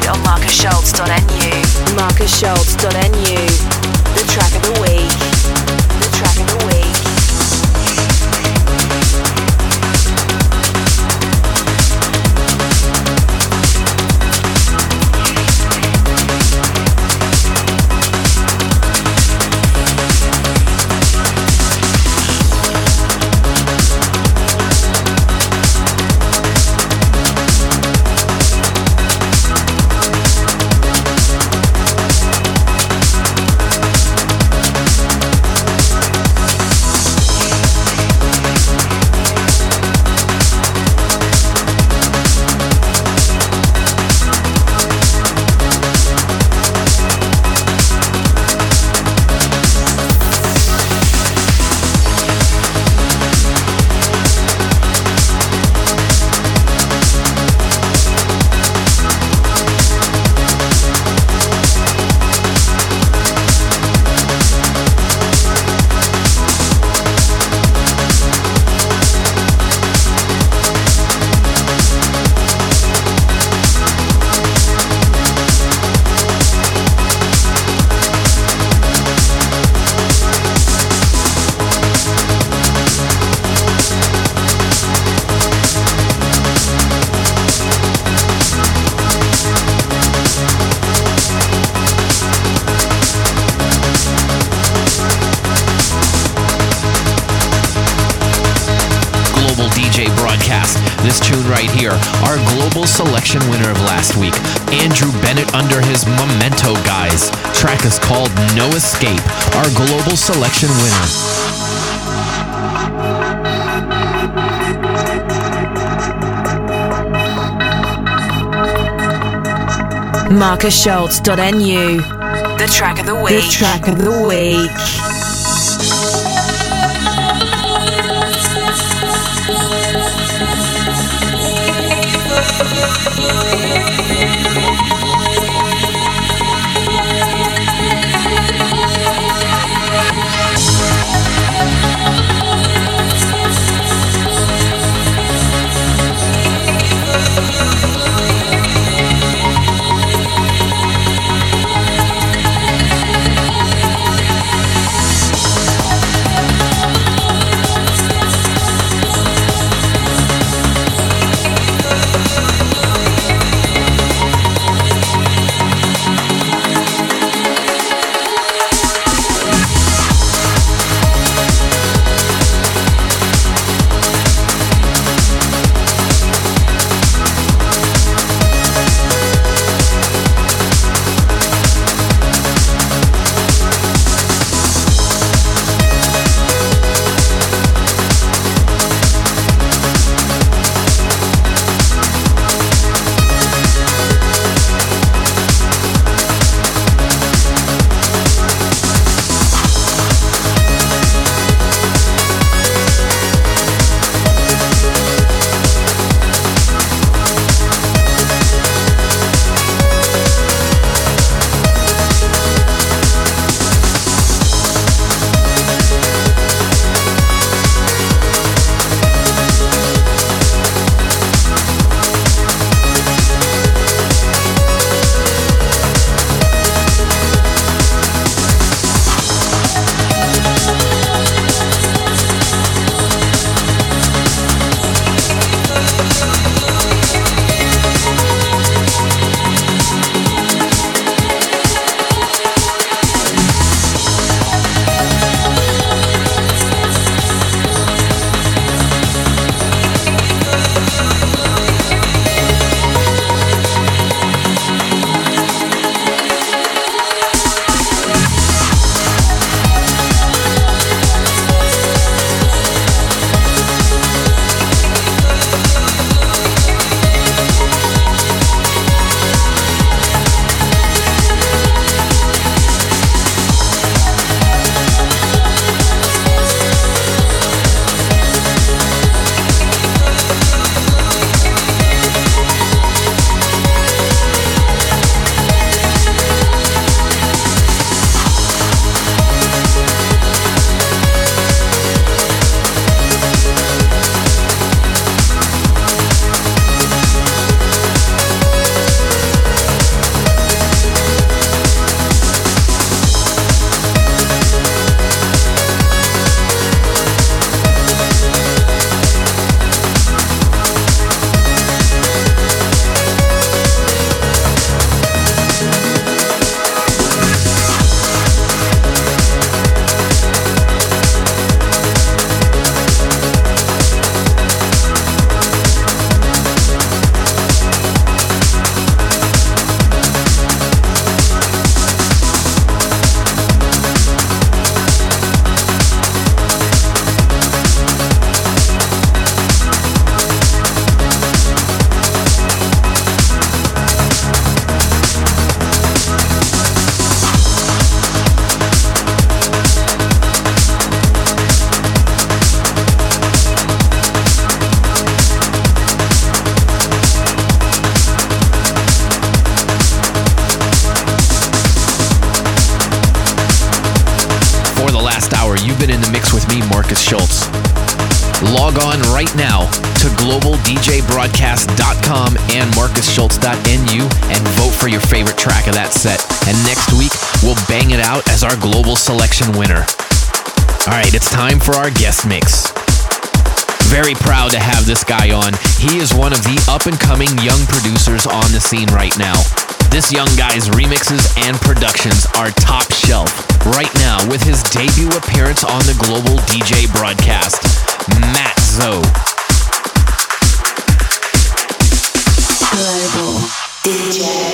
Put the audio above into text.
Interlude on marcusschultz.nu. marcusschultz.nu. The track of the week. The track of the week. This tune right here, our global selection winner of last week, Andrew Bennett under his Memento Guys. Track is called No Escape, our global selection winner. marcusschultz.nu. The track of the week. The track of the week. you've been in the mix with me, Marcus Schultz. Log on right now to globaldjbroadcast.com and marcusschultz.nu and vote for your favorite track of that set. And next week, we'll bang it out as our global selection winner. All right, it's time for our guest mix. Very proud to have this guy on. He is one of the up-and-coming young producers on the scene right now. This young guy's remixes and productions are top shelf right now with his debut appearance on the Global DJ Broadcast, Matt Zo. Global DJ.